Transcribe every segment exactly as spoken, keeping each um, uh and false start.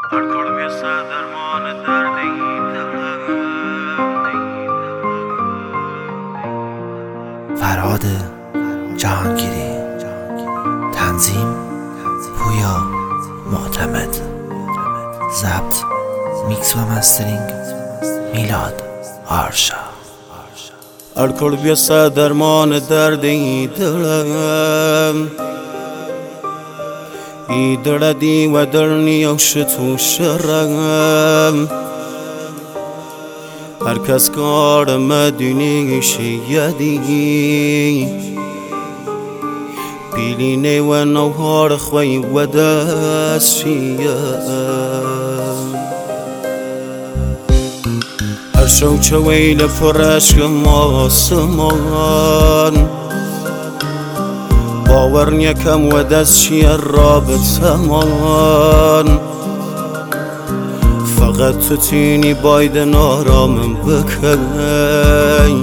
هر کار میسه درمان درد این دلم. فرهاد جهانگیری، تنظیم پویا معتمد، ضبط میکس و مسترینگ میلاد آرشا. هر کار میسه درمان درد این دلم. ای دردی و درنی و شتو شرم. هر کس کار مدونی شیدی بیلینه و نوهار خوی و دست شیم. هر شو چویل فرشک ماسمان باور نیکم و دست شیر رابطه من. فقط تو تینی باید نارامم بکنی.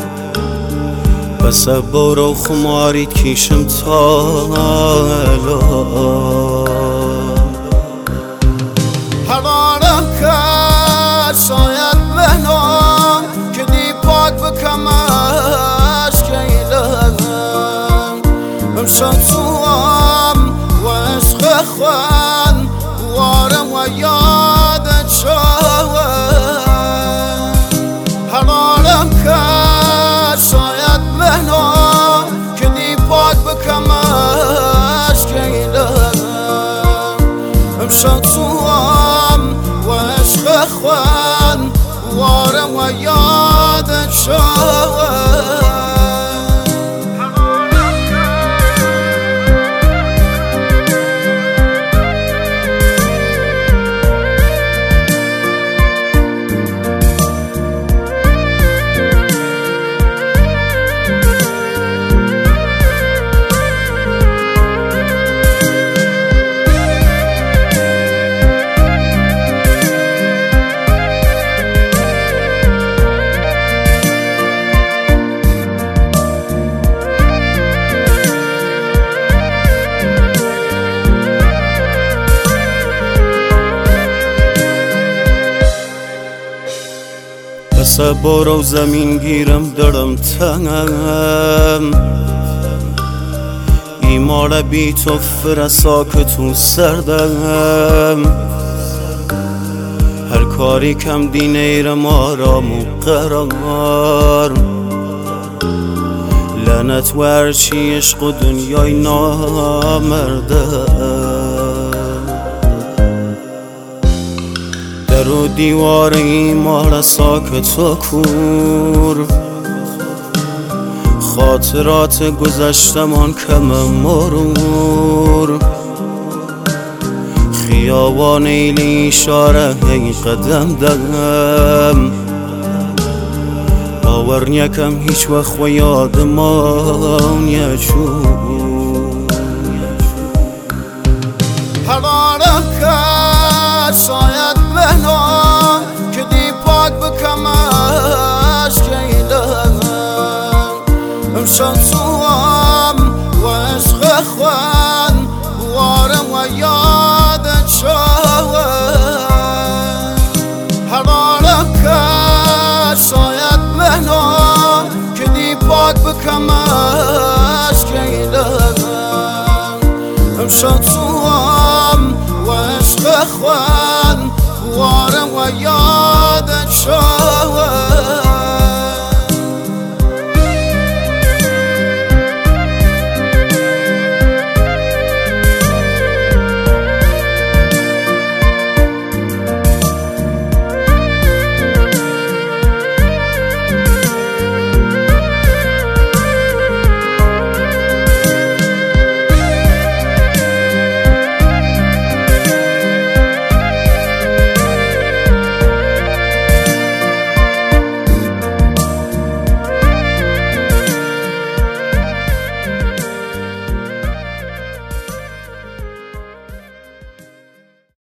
بس برو خماری کشم تا حرارم کرد شاید بنام که دی پاک بکمش کیلم. امشب توام و عشق خوان وارم و یادت شوم. حرارم کرد شاید بنام که دی پاک بکمش کیلم. امشب توام و عشق خوان وارم و یادت شوم. بس برو زمین گیرم درم تنم. ایمار بی تو فرسا که تو سردم. هر کاری کم دینیرم آرام و قرار. لعنت ورچی عشق و دنیای نامردم. در و دیوار ایمار ساکت و کور. خاطرات گذشتمان کم مرور. خیابان ایلی اشاره هی قدم دم. باور نیکم هیچ وقت و یادمان یجور. حرارم کرد شاید بنام که دی پاک بکمش کیلم. امشب توام و عشق خوان وارم و یادت شوم. حرارم کرد شاید بنام که دی پاک بکمش کیلم. امشب